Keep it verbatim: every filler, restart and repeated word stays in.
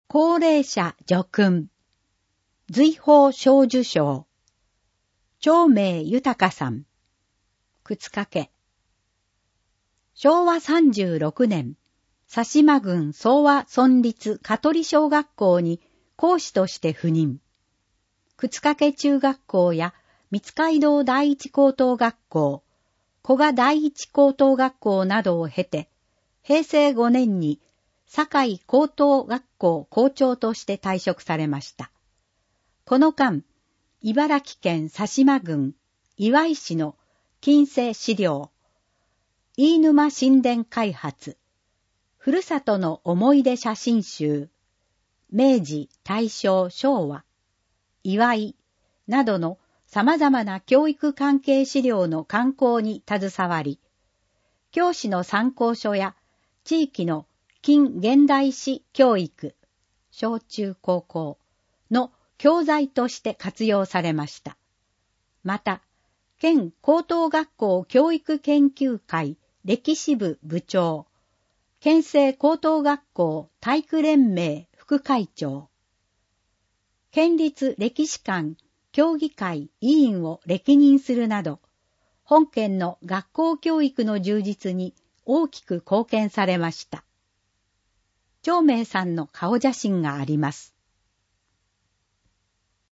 高齢者叙勲、瑞宝賞受賞、長命豊さん、靴掛。しょうわさんじゅうろくねん、佐島郡総和村立香取小学校に講師として赴任。靴掛中学校や三街道第一高等学校、古賀第一高等学校などを経て、へいせいごねんに堺高等学校校長として退職されました。この間、茨城県佐島郡岩井市の近世資料、飯沼神殿開発、ふるさとの思い出写真集、明治、大正、昭和、祝いなどの様々な教育関係資料の刊行に携わり、教師の参考書や地域の近現代史教育、小中高校の教材として活用されました。また、県高等学校教育研究会歴史部部長、県政高等学校体育連盟副会長、県立歴史館協議会委員を歴任するなど、本県の学校教育の充実に大きく貢献されました。長命さんの顔写真があります。